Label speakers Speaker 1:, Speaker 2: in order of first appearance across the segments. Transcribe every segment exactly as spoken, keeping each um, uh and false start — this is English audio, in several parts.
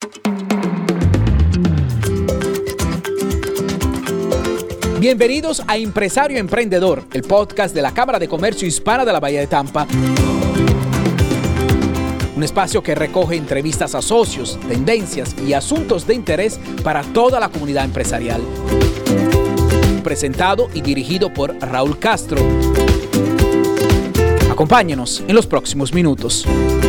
Speaker 1: Bienvenidos a Empresario Emprendedor, el podcast de la Cámara de Comercio Hispana de la Bahía de Tampa. Un espacio que recoge entrevistas a socios, tendencias y asuntos de interés para toda la comunidad empresarial. Presentado y dirigido por Raúl Castro. Acompáñenos en los próximos minutos.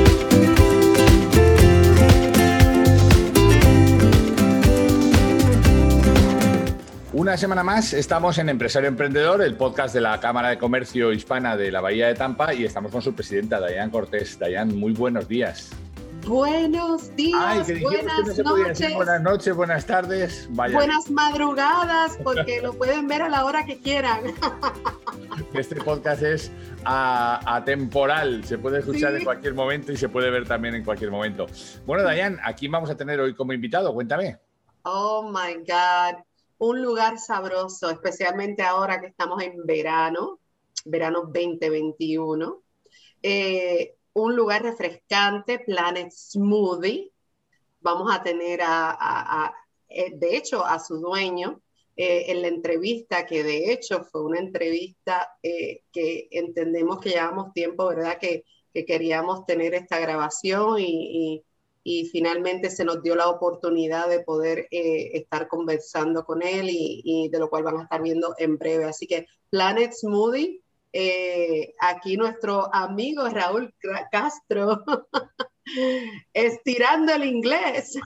Speaker 2: Una semana más estamos en Empresario Emprendedor, el podcast de la Cámara de Comercio Hispana de la Bahía de Tampa, y estamos con su presidenta, Dayan Cortés. Dayan, muy buenos días.
Speaker 3: Buenos días, Ay, que buenas que no se noches.
Speaker 2: Decir buenas noches, buenas tardes. Vaya.
Speaker 3: Buenas madrugadas, porque lo pueden ver a la hora que quieran.
Speaker 2: Este podcast es a, atemporal, se puede escuchar sí. en cualquier momento y se puede ver también en cualquier momento. Bueno, Dayan, ¿a quién vamos a tener hoy como invitado? Cuéntame.
Speaker 3: Oh, my God. Un lugar sabroso, especialmente ahora que estamos en verano, verano veinte veintiuno. Eh, un lugar refrescante, Planet Smoothie. Vamos a tener, a, a, a, de hecho, a su dueño eh, en la entrevista, que de hecho fue una entrevista eh, que entendemos que llevamos tiempo, ¿verdad? Que, que queríamos tener esta grabación y... y y finalmente se nos dio la oportunidad de poder eh, estar conversando con él y, y de lo cual van a estar viendo en breve. Así que Planet Smoothie, eh, aquí nuestro amigo Raúl Castro, estirando el inglés.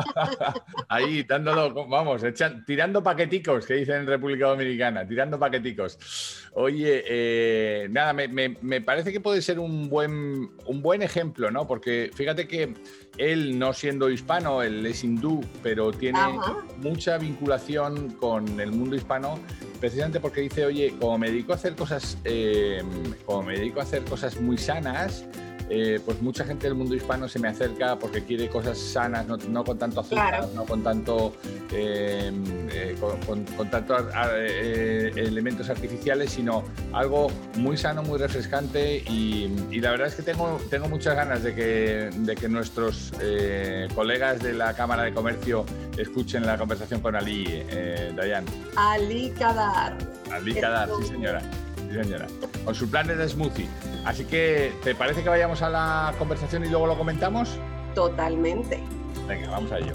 Speaker 2: Ahí, dándolo, vamos, echan, tirando paqueticos, que dicen en República Dominicana, tirando paqueticos. Oye, eh, nada, me, me, me parece que puede ser un buen, un buen ejemplo, ¿no? Porque fíjate que él, no siendo hispano, él es hindú, pero tiene Ajá. mucha vinculación con el mundo hispano, precisamente porque dice, oye, como me dedico a hacer cosas, eh, como me dedico a hacer cosas muy sanas, Eh, pues mucha gente del mundo hispano se me acerca porque quiere cosas sanas, no, no con tanto azúcar, claro. no con tanto eh, eh, con, con, con tantos eh, elementos artificiales, sino algo muy sano, muy refrescante, y, y la verdad es que tengo, tengo muchas ganas de que, de que nuestros eh, colegas de la Cámara de Comercio escuchen la conversación con Ali, eh, Dayan.
Speaker 3: Ali Kadar.
Speaker 2: Ali Kadar, sí señora. Sí, señora, con su Planet Smoothie. Así que, ¿te parece que vayamos a la conversación y luego lo comentamos?
Speaker 3: Totalmente.
Speaker 2: Venga, vamos a ello.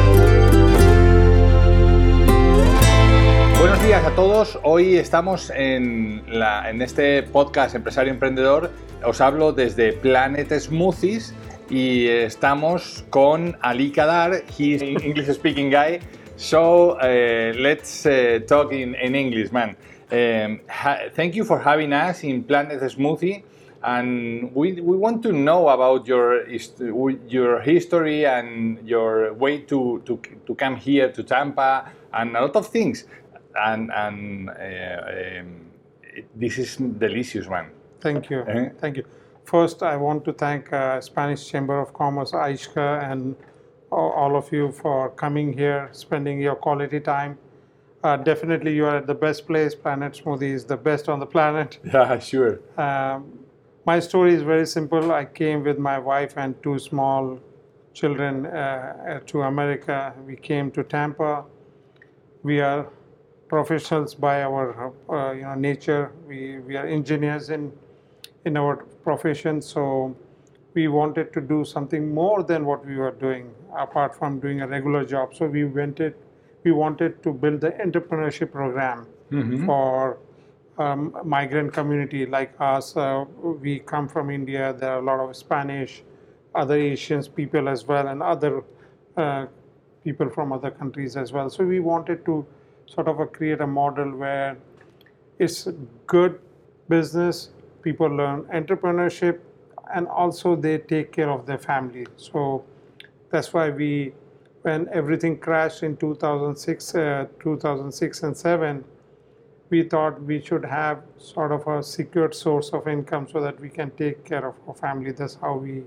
Speaker 2: Buenos días a todos. Hoy estamos en, la, en este podcast Empresario Emprendedor. Os hablo desde Planet Smoothies y estamos con Ali Kadar. He's an English speaking guy. So, uh, let's uh, talk in, in English, man. Um, ha, thank you for having us in Planet Smoothie, and we we want to know about your your history and your way to to to come here to Tampa and a lot of things, and and uh, um, this is delicious, man.
Speaker 4: Thank you, uh-huh. thank you. First, I want to thank uh, Spanish Chamber of Commerce, Aishka, and all of you for coming here, spending your quality time. Uh, definitely, you are at the best place. Planet Smoothie is the best on the planet.
Speaker 2: Yeah, sure.
Speaker 4: Um, my story is very simple. I came with my wife and two small children uh, to America. We came to Tampa. We are professionals by our uh, you know nature. We we are engineers in in our profession. So we wanted to do something more than what we were doing, apart from doing a regular job. So we went it. We wanted to build the entrepreneurship program mm-hmm. for um, migrant community like us. Uh, we come from India. There are a lot of Spanish, other Asians people as well, and other uh, people from other countries as well. So we wanted to sort of uh, create a model where it's good business, people learn entrepreneurship, and also they take care of their family. So that's why we, when everything crashed in two thousand six, uh, two thousand six and seven, we thought we should have sort of a secured source of income so that we can take care of our family. That's how we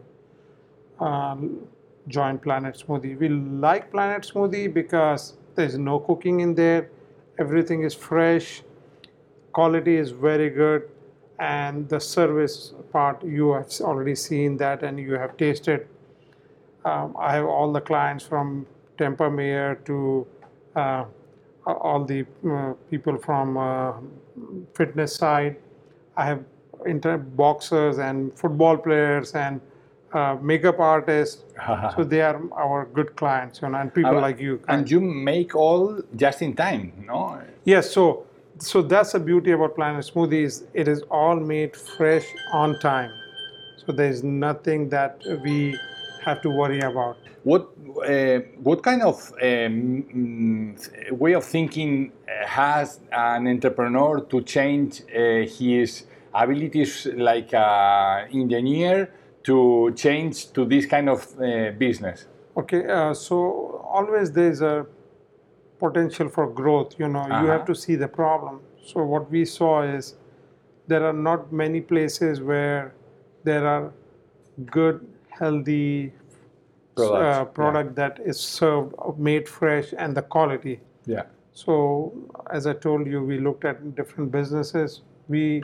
Speaker 4: um, joined Planet Smoothie. We like Planet Smoothie because there's no cooking in there. Everything is fresh. Quality is very good. And the service part, you have already seen that and you have tasted. Um, I have all the clients from Tampa Mayor to uh, all the uh, people from uh, fitness side. I have inter boxers and football players and uh, makeup artists. So they are our good clients, you know, and people
Speaker 2: Uh,
Speaker 4: like you.
Speaker 2: And you make all just in time, no?
Speaker 4: Yes, so so that's the beauty about Planet Smoothies. It is all made fresh on time. So there's nothing that we have to worry about.
Speaker 2: What uh, what kind of um, mm, way of thinking has an entrepreneur to change uh, his abilities like an engineer to change to this kind of uh, business?
Speaker 4: Okay, uh, so always there's a potential for growth. You know, you have
Speaker 2: Uh-huh.
Speaker 4: to see the problem. So what we saw is there are not many places where there are good, healthy
Speaker 2: Products,
Speaker 4: uh, product that is served, uh, made fresh, and the quality.
Speaker 2: Yeah.
Speaker 4: So as I told you, we looked at different businesses. We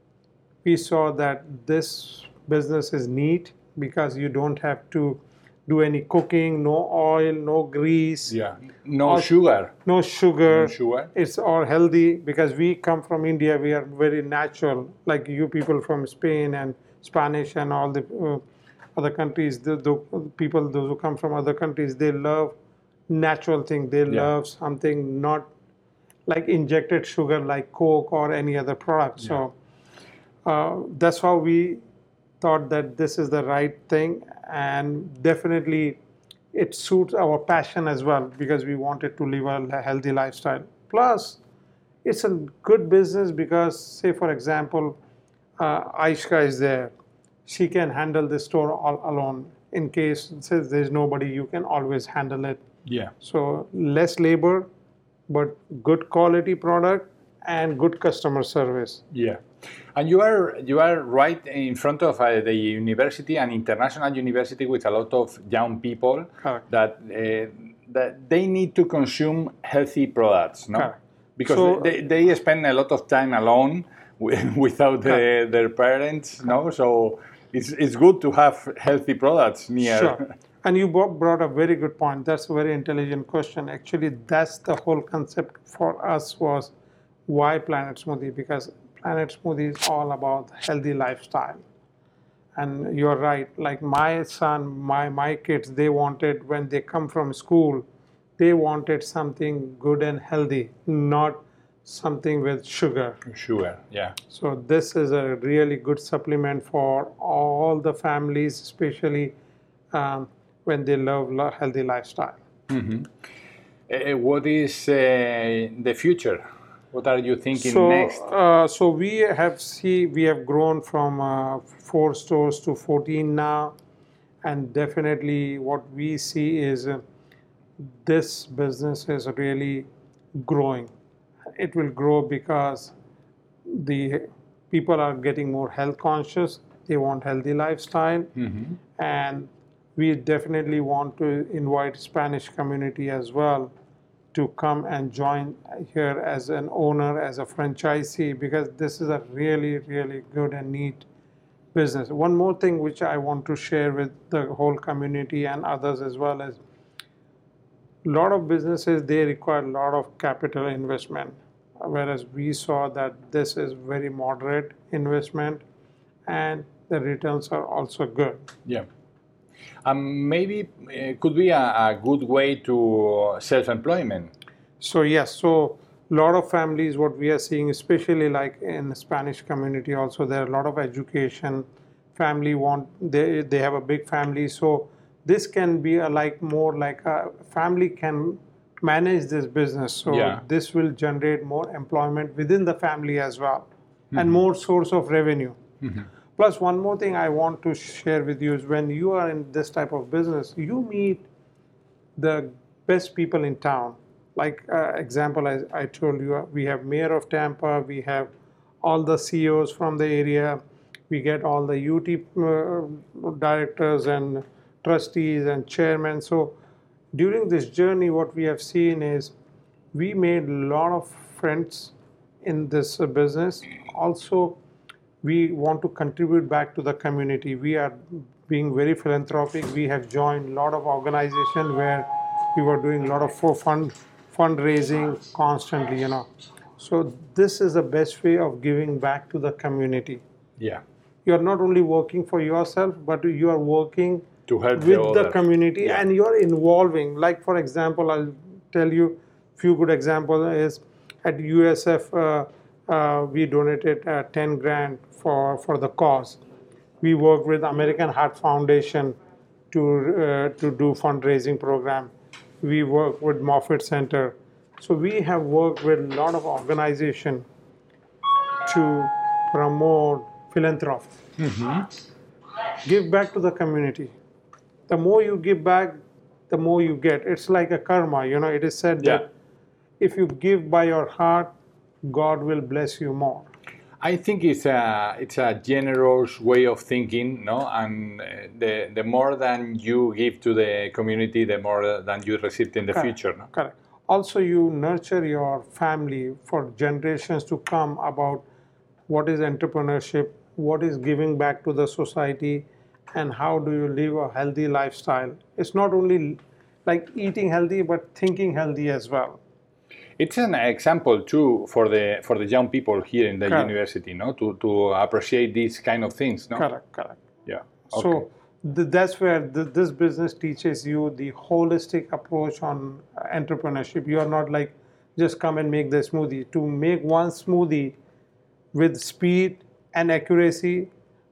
Speaker 4: we saw that this business is neat because you don't have to do any cooking, no oil, no grease,
Speaker 2: Yeah. No
Speaker 4: All-
Speaker 2: sugar.
Speaker 4: no sugar.
Speaker 2: No sugar.
Speaker 4: It's all healthy because we come from India. We are very natural, like you people from Spain and Spanish and all the uh, other countries. The, the people, those who come from other countries, they love natural thing. They
Speaker 2: Yeah.
Speaker 4: love something not like injected sugar, like Coke or any other product. So uh, that's how we thought that this is the right thing, and definitely it suits our passion as well because we wanted to live a healthy lifestyle. Plus, it's a good business because, say for example, uh, Aishka is there. She can handle the store all alone. In case says there's nobody, you can always handle it.
Speaker 2: Yeah.
Speaker 4: So less labor, but good quality product and good customer service.
Speaker 2: Yeah, and you are you are right in front of uh, the university, an international university with a lot of young people
Speaker 4: Correct.
Speaker 2: that uh, that they need to consume healthy products, no?
Speaker 4: Correct.
Speaker 2: Because
Speaker 4: So-
Speaker 2: they, they spend a lot of time alone wi- without the,
Speaker 4: Correct.
Speaker 2: their parents, no? So it's it's good to have healthy products near.
Speaker 4: Sure. And you bro- brought a very good point. That's a very intelligent question. Actually, that's the whole concept for us was why Planet Smoothie? Because Planet Smoothie is all about healthy lifestyle. And you're right. Like my son, my my kids, they wanted when they come from school, they wanted something good and healthy, not something with sugar.
Speaker 2: Sugar, yeah.
Speaker 4: So this is a really good supplement for all the families, especially um, when they love lo- healthy lifestyle.
Speaker 2: Uh, what is uh, the future? What are you thinking
Speaker 4: So,
Speaker 2: next?
Speaker 4: uh, so we have see we have grown from uh, four stores to fourteen now, and definitely what we see is uh, this business is really growing. It will grow because the people are getting more health conscious. They want healthy lifestyle, and we definitely want to invite Spanish community as well to come and join here as an owner, as a franchisee, because this is a really, really good and neat business. One more thing which I want to share with the whole community and others as well is a lot of businesses, they require a lot of capital investment, whereas we saw that this is very moderate investment and the returns are also good.
Speaker 2: Yeah. Um, maybe it could be a, a good way to self-employment.
Speaker 4: So yes, so a lot of families, what we are seeing, especially like in the Spanish community also, there are a lot of education, family want, they, they have a big family. So this can be a, like more like a family can manage this business. So
Speaker 2: Yeah.
Speaker 4: this will generate more employment within the family as well and more source of revenue. Plus, one more thing I want to share with you is when you are in this type of business, you meet the best people in town. Like uh, example, I, I told you, we have Mayor of Tampa, we have all the C E Os from the area, we get all the U T uh, directors and trustees and chairmen. So during this journey, what we have seen is we made a lot of friends in this uh, business. Also, we want to contribute back to the community. We are being very philanthropic, we have joined a lot of organizations where we were doing a lot of for fund fundraising constantly, you know. So this is the best way of giving back to the community.
Speaker 2: Yeah.
Speaker 4: You are not only working for yourself, but you are working
Speaker 2: To help
Speaker 4: with
Speaker 2: the,
Speaker 4: the
Speaker 2: other.
Speaker 4: community,
Speaker 2: Yeah.
Speaker 4: and you are involving. Like for example, I'll tell you a few good examples. Is at U S F uh, uh, we donated uh, ten grand for for the cause. We work with American Heart Foundation to uh, to do fundraising program. We work with Moffitt Center. So we have worked with a lot of organizations to promote philanthropy. Give back to the community. The more you give back, the more you get. It's like a karma, you know. It is said
Speaker 2: Yeah.
Speaker 4: that if you give by your heart, God will bless you more.
Speaker 2: I think it's a it's a generous way of thinking, no? And uh, the the more than you give to the community, the more than you receive in the
Speaker 4: Correct.
Speaker 2: future, no?
Speaker 4: Correct. Also, you nurture your family for generations to come about what is entrepreneurship, what is giving back to the society, and how do you live a healthy lifestyle. It's not only like eating healthy, but thinking healthy as well.
Speaker 2: It's an example too for the for the young people here in the
Speaker 4: Correct.
Speaker 2: university, no? To to appreciate these kind of things, no?
Speaker 4: Correct, correct.
Speaker 2: Yeah.
Speaker 4: So
Speaker 2: Okay.
Speaker 4: th- that's where th- this business teaches you the holistic approach on entrepreneurship. You are not like just come and make the smoothie. To make one smoothie with speed and accuracy,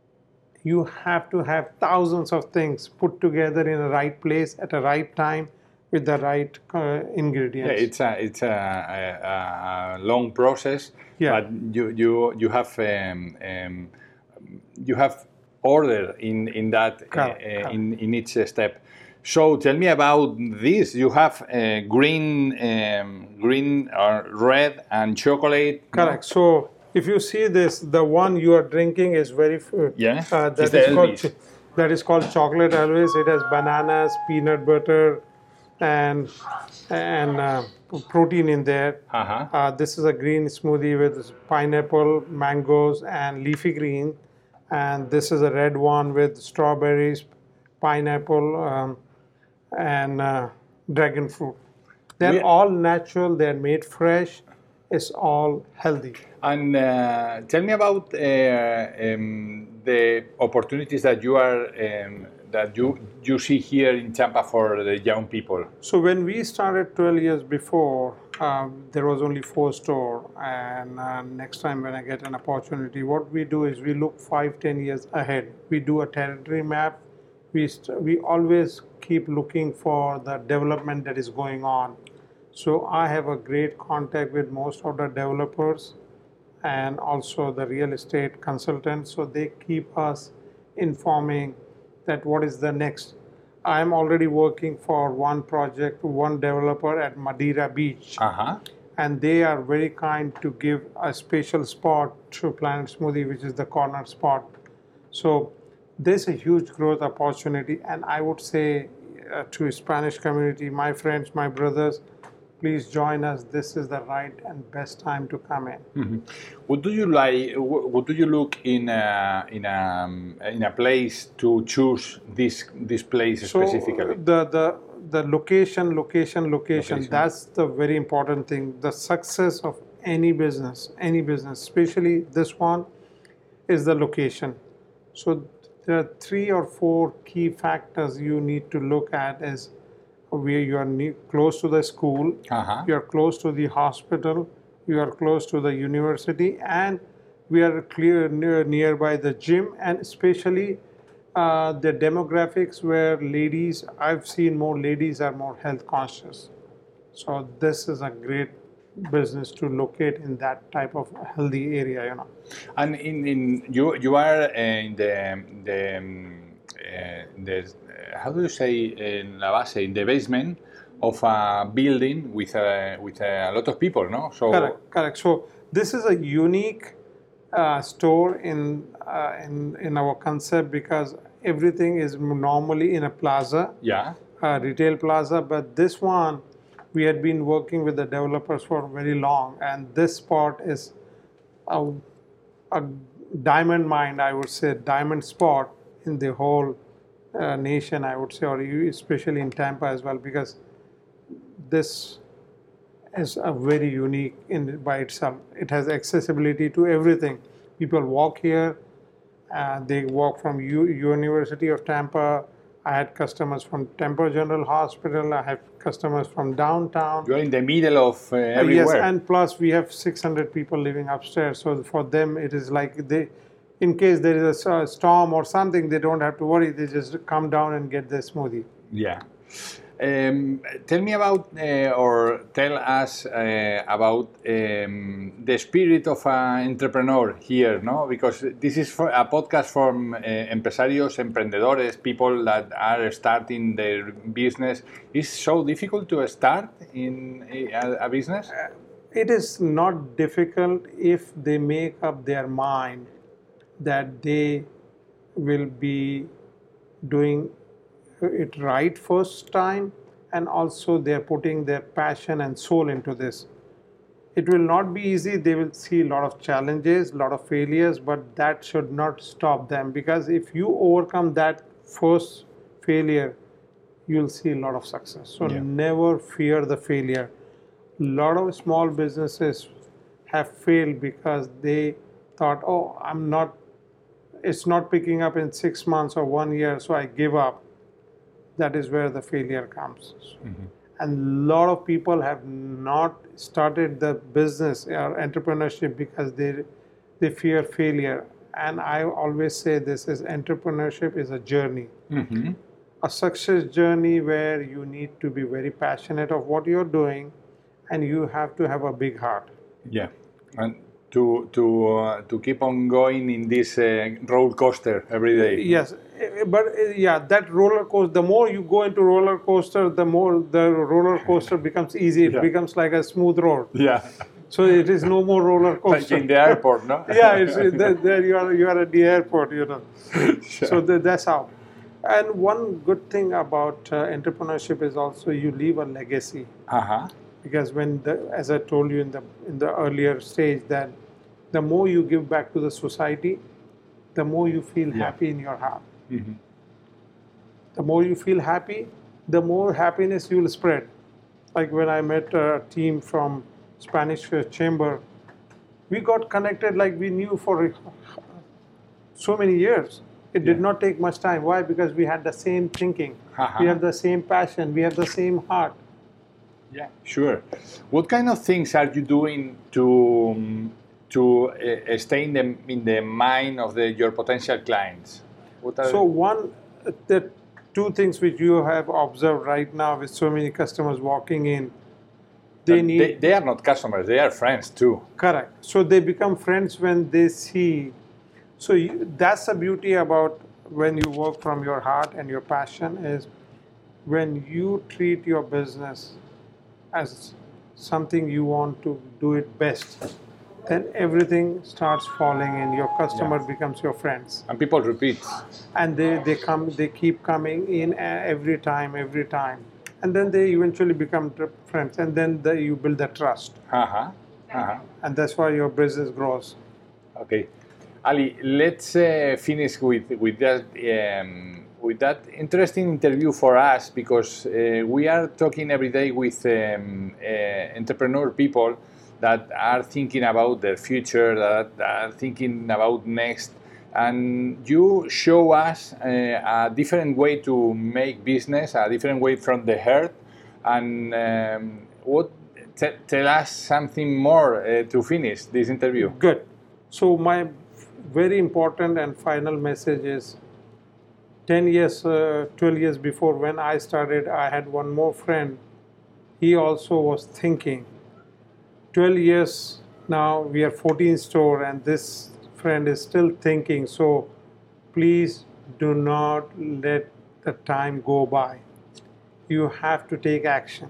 Speaker 4: you have to have thousands of things put together in the right place at the right time with the right uh, ingredients.
Speaker 2: Yeah, it's a it's a, a, a long process,
Speaker 4: Yeah.
Speaker 2: but you you you have um, um, you have order in in that uh,
Speaker 4: Correct,
Speaker 2: uh,
Speaker 4: correct.
Speaker 2: in in each step. So tell me about this. You have uh, green, um, green or red and chocolate. no?
Speaker 4: Correct. So if you see this, the one you are drinking is very f-
Speaker 2: Yeah?
Speaker 4: Uh,
Speaker 2: It's
Speaker 4: that
Speaker 2: the
Speaker 4: is called
Speaker 2: Elvis.
Speaker 4: ch- that is called chocolate Elvis. It has bananas, peanut butter, and and uh, protein in there.
Speaker 2: Uh-huh.
Speaker 4: Uh, this is a green smoothie with pineapple, mangoes, and leafy green. And this is a red one with strawberries, pineapple, um, and uh, dragon fruit. They're
Speaker 2: We-
Speaker 4: all natural. They're made fresh. It's all healthy.
Speaker 2: And uh, tell me about uh, um, the opportunities that you are um, that you you see here in Tampa for the young people.
Speaker 4: So when we started twelve years before, um, there was only four store. And uh, next time when I get an opportunity, what we do is we look five, ten years ahead. We do a territory map. We st- we always keep looking for the development that is going on. So I have a great contact with most of the developers and also the real estate consultants. So they keep us informing that what is the next. I'm already working for one project, one developer at Madeira Beach,
Speaker 2: Uh-huh.
Speaker 4: and they are very kind to give a special spot to Planet Smoothie, which is the corner spot. So there's a huge growth opportunity, and I would say uh, to Spanish community, my friends, my brothers, please join us. This is the right and best time to come in.
Speaker 2: What do you like? wh- What do you look in a in a um, in a place to choose this this place
Speaker 4: So
Speaker 2: specifically?
Speaker 4: the the the location, location, location.
Speaker 2: Location.
Speaker 4: That's the very important thing. The success of any business, any business, especially this one, is the location. So there are three or four key factors you need to look at: is where you are ne- close to the school,
Speaker 2: Uh-huh.
Speaker 4: you are close to the hospital, you are close to the university, and we are clear near, nearby the gym, and especially uh, the demographics where ladies, I've seen more ladies are more health conscious. So this is a great business to locate in that type of healthy area, you know.
Speaker 2: And in, in you you are uh, in the the um, uh, the uh, how do you say in la base in the basement of a building with a with a lot of people, no? So
Speaker 4: Correct, correct. So this is a unique uh, store in uh, in in our concept because everything is normally in a plaza,
Speaker 2: yeah.
Speaker 4: uh, retail plaza. But this one, we had been working with the developers for very long, and this spot is a, a diamond mine, I would say, diamond spot in the whole uh, nation, I would say, or you- especially in Tampa as well, because this is a very unique in by itself. It has accessibility to everything. People walk here, uh, they walk from U- University of Tampa. I had customers from Tampa General Hospital. I have customers from downtown.
Speaker 2: You're in the middle of uh,
Speaker 4: Uh,
Speaker 2: everywhere.
Speaker 4: Yes, and plus we have six hundred people living upstairs. So for them, it is like they, in case there is a s- a storm or something, they don't have to worry. They just come down and get their smoothie.
Speaker 2: Yeah. Um, tell me about, uh, or tell us uh, about um, the spirit of an entrepreneur here, no? Because this is for a podcast from uh, empresarios, emprendedores, people that are starting their business. It's so difficult to start in a, a business?
Speaker 4: It is not difficult if they make up their mind that they will be doing it right first time, and also they're putting their passion and soul into this. It will not be easy. They will see a lot of challenges, a lot of failures, but that should not stop them, because if you overcome that first failure, you'll see a lot of success. So
Speaker 2: Yeah.
Speaker 4: never fear the failure. A lot of small businesses have failed because they thought, oh, I'm not, it's not picking up in six months or one year, so I give up. That is where the failure comes.
Speaker 2: Mm-hmm.
Speaker 4: And a lot of people have not started the business or entrepreneurship because they they fear failure. And I always say this is entrepreneurship is a journey,
Speaker 2: Mm-hmm.
Speaker 4: a success journey where you need to be very passionate of what you're doing, and you have to have a big heart.
Speaker 2: Yeah. And to to uh, to keep on going in this uh, roller coaster every day.
Speaker 4: Yes, eh, but eh, yeah, that roller coaster, the more you go into roller coaster, the more the roller coaster becomes easy. It
Speaker 2: Yeah.
Speaker 4: becomes like a smooth road.
Speaker 2: Yeah.
Speaker 4: So it is no more roller
Speaker 2: Like
Speaker 4: coaster.
Speaker 2: in the airport, no?
Speaker 4: Yeah, it's, it- there, there you are. You are at the airport, you know. So the, that's how. And one good thing about uh, entrepreneurship is also you leave a legacy,
Speaker 2: Uh-huh.
Speaker 4: because when the, as I told you in the in the earlier stage, that the more you give back to the society, the more you feel
Speaker 2: Yeah.
Speaker 4: happy in your heart.
Speaker 2: Mhm.
Speaker 4: The more you feel happy, the more happiness you will spread. Like when I met a team from Spanish Chamber, we got connected like we knew for so many years. It did
Speaker 2: Yeah.
Speaker 4: not take much time. Why? Because we had the same thinking.
Speaker 2: Uh-huh.
Speaker 4: We have the same passion. We have the same heart.
Speaker 2: Yeah, sure. What kind of things are you doing to um, to uh, stay in the in the mind of the your potential clients? What are
Speaker 4: So one, the two things which you have observed right now with so many customers walking in, they
Speaker 2: Uh,
Speaker 4: need
Speaker 2: they, they are not customers; they are friends too.
Speaker 4: correct. So they become friends when they see. So you, that's the beauty about when you work from your heart and your passion is when you treat your business as something you want to do it best, then everything starts falling in. Your customer
Speaker 2: Yeah.
Speaker 4: becomes your friends,
Speaker 2: And people repeat.
Speaker 4: and they, they come they keep coming in uh, every time every time, and then they eventually become tr- friends, and then the, you build the trust,
Speaker 2: Uh-huh. Uh-huh.
Speaker 4: and that's why your business grows.
Speaker 2: Okay, Ali, let's uh, finish with with that um, with that interesting interview for us, because uh, we are talking every day with um, uh, entrepreneur people that are thinking about their future, that are thinking about next, and you show us uh, a different way to make business, a different way from the heart, and um, what t- tell us something more uh, to finish this interview.
Speaker 4: Good. So my very important and final message is ten years, uh, twelve years before when I started, I had one more friend. He also was thinking. twelve years now, we are fourteen store, and this friend is still thinking. So please do not let the time go by. You have to take action.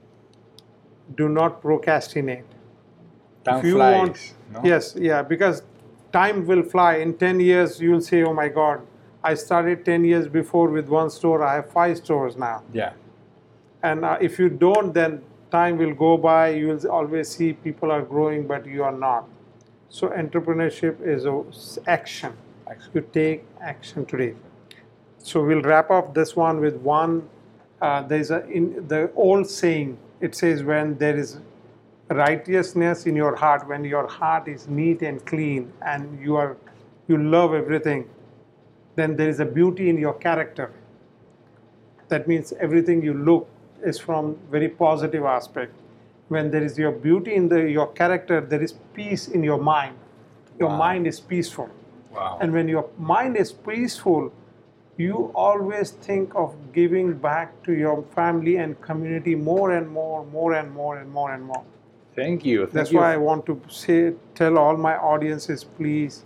Speaker 4: Do not procrastinate.
Speaker 2: Time
Speaker 4: If you
Speaker 2: flies,
Speaker 4: want,
Speaker 2: no?
Speaker 4: yes, yeah, because time will fly. In ten years, you'll say, oh my God, I started ten years before with one store, I have five stores now.
Speaker 2: Yeah.
Speaker 4: And uh, if you don't, then time will go by. You will always see people are growing, but you are not. So entrepreneurship is a s- action.
Speaker 2: Action.
Speaker 4: You take action today. So we'll wrap up this one with one. Uh, there's a in the old saying. It says when there is righteousness in your heart, when your heart is neat and clean, and you are you love everything, then there is a beauty in your character. That means everything you look is from very positive aspect. When there is your beauty in the, your character, there is peace in your mind. Your wow. mind is peaceful.
Speaker 2: Wow.
Speaker 4: And when your mind is peaceful, you always think of giving back to your family and community more and more, more and more and more and more.
Speaker 2: Thank you. Thank
Speaker 4: That's
Speaker 2: you.
Speaker 4: why I want to say, tell all my audiences, please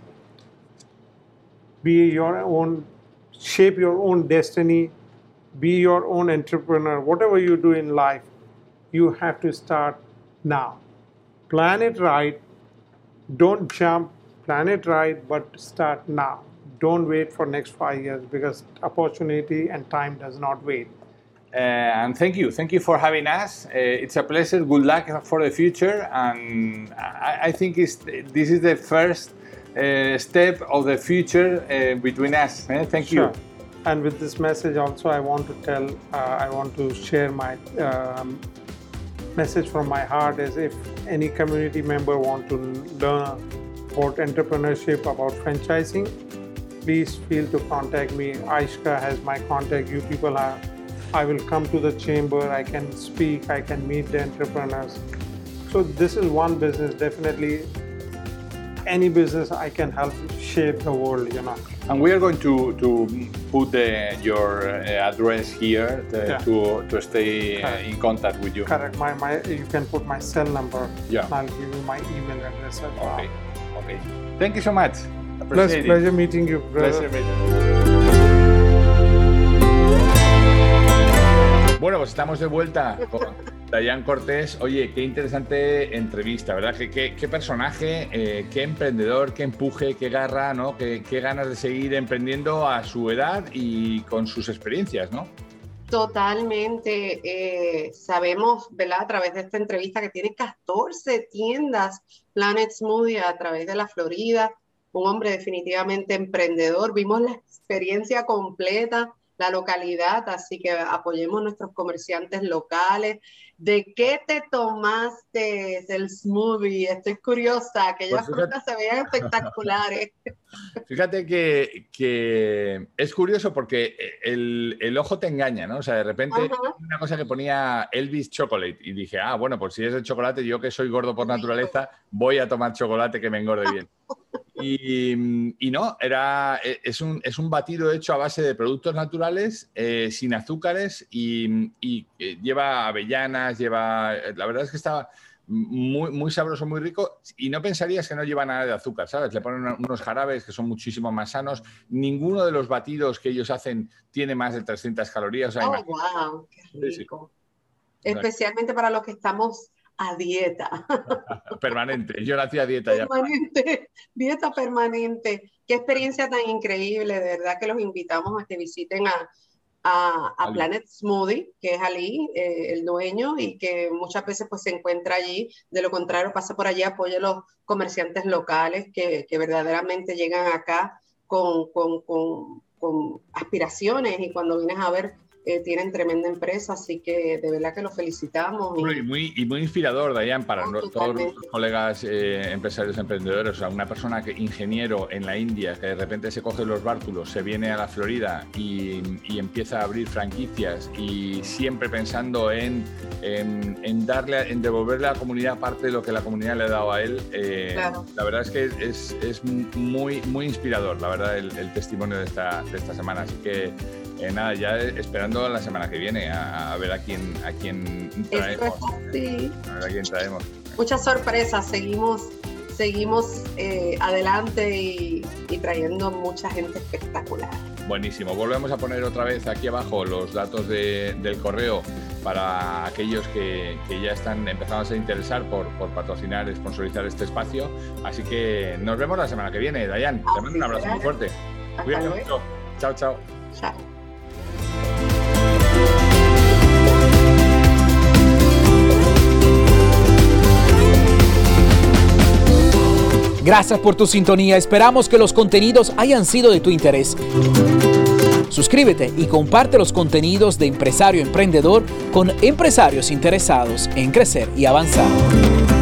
Speaker 4: be your own, shape your own destiny, be your own entrepreneur. Whatever you do in life, you have to start now. Plan it right. Don't jump. Plan it right, but start now. Don't wait for next five years because opportunity and time does not wait.
Speaker 2: Uh, and thank you. Thank you for having us. Uh, it's a pleasure. Good luck for the future. And I, I think it's, this is the first uh, step of the future uh, between us. Uh, thank
Speaker 4: sure.
Speaker 2: you.
Speaker 4: And with this message also, I want to tell, uh, I want to share my um, message from my heart is if any community member want to learn about entrepreneurship, about franchising, please feel to contact me. Aishka has my contact. You people are, I will come to the chamber. I can speak. I can meet the entrepreneurs. So this is one business. Definitely, any business I can help shape the world. You know.
Speaker 2: And we are going to to put the, your uh, address here to
Speaker 4: yeah.
Speaker 2: to, to stay uh, in contact with you.
Speaker 4: Correct. My my. You can put my cell number.
Speaker 2: Yeah.
Speaker 4: And I'll give you my email address as well.
Speaker 2: Okay. Okay. Thank you so much.
Speaker 4: Pleasure, pleasure meeting you, brother.
Speaker 2: Pleasure meeting you. Bueno, pues estamos de vuelta con Dayan Cortés. Oye, qué interesante entrevista, ¿verdad? Qué, qué, qué personaje, eh, qué emprendedor, qué empuje, qué garra, ¿no? Qué, qué ganas de seguir emprendiendo a su edad y con sus experiencias, ¿no?
Speaker 3: Totalmente. Eh, sabemos, ¿verdad? A través de esta entrevista que tiene catorce tiendas Planet Smoothie a través de la Florida. Un hombre definitivamente emprendedor. Vimos la experiencia completa, la localidad, así que apoyemos a nuestros comerciantes locales. ¿De qué te tomaste el smoothie? Estoy curiosa, aquellas pues frutas se veían espectaculares.
Speaker 2: Fíjate que, que es curioso porque el, el ojo te engaña, ¿no? O sea, de repente uh-huh. una cosa que ponía Elvis Chocolate y dije, ah, bueno, pues si es el chocolate, yo que soy gordo por naturaleza, voy a tomar chocolate que me engorde bien. Y, y no, era, es, un, es un batido hecho a base de productos naturales, eh, sin azúcares y, y lleva avellanas, lleva... La verdad es que estaba muy, muy sabroso, muy rico y no pensarías que no lleva nada de azúcar, ¿sabes? Le ponen unos jarabes que son muchísimo más sanos. Ninguno de los batidos que ellos hacen tiene más de trescientas calorías. O sea,
Speaker 3: ¡oh, wow! ¡Qué rico! Sí, sí. Especialmente para los que estamos... a dieta.
Speaker 2: Permanente. Yo la hacía dieta ya.
Speaker 3: Permanente. Dieta permanente. Qué experiencia tan increíble. De verdad que los invitamos a que visiten a, a, a Planet Smoothie, que es Ali, eh, el dueño, y que muchas veces pues se encuentra allí. De lo contrario, pasa por allí, apoya a los comerciantes locales que, que verdaderamente llegan acá con, con, con, con aspiraciones y cuando vienes a ver Eh, tienen tremenda empresa, así que de verdad que los felicitamos.
Speaker 2: Y, y, muy, y muy inspirador, Dayan, para oh, no, todos los colegas eh, empresarios, emprendedores. O sea, una persona que ingeniero en la India, que de repente se coge los bártulos, se viene a la Florida y, y empieza a abrir franquicias y siempre pensando en, en, en darle, en devolverle a la comunidad parte de lo que la comunidad le ha dado a él. Eh, claro. La verdad es que es, es muy, muy inspirador, la verdad, el, el testimonio de esta, de esta semana. Así que Eh, nada, ya esperando la semana que viene a, a ver a quién, a quién traemos.
Speaker 3: Sí.
Speaker 2: A ver a quién traemos.
Speaker 3: Muchas sorpresas, seguimos, seguimos eh, adelante y, y trayendo mucha gente espectacular.
Speaker 2: Buenísimo. Volvemos a poner otra vez aquí abajo los datos de, del correo para aquellos que, que ya están empezando a ser interesar por, por patrocinar, sponsorizar este espacio. Así que nos vemos la semana que viene. Dayan, te mando un abrazo muy fuerte. Cuídate mucho. Chao, chao.
Speaker 3: Chao.
Speaker 1: Gracias por tu sintonía. Esperamos que los contenidos hayan sido de tu interés. Suscríbete y comparte los contenidos de Empresario Emprendedor con empresarios interesados en crecer y avanzar.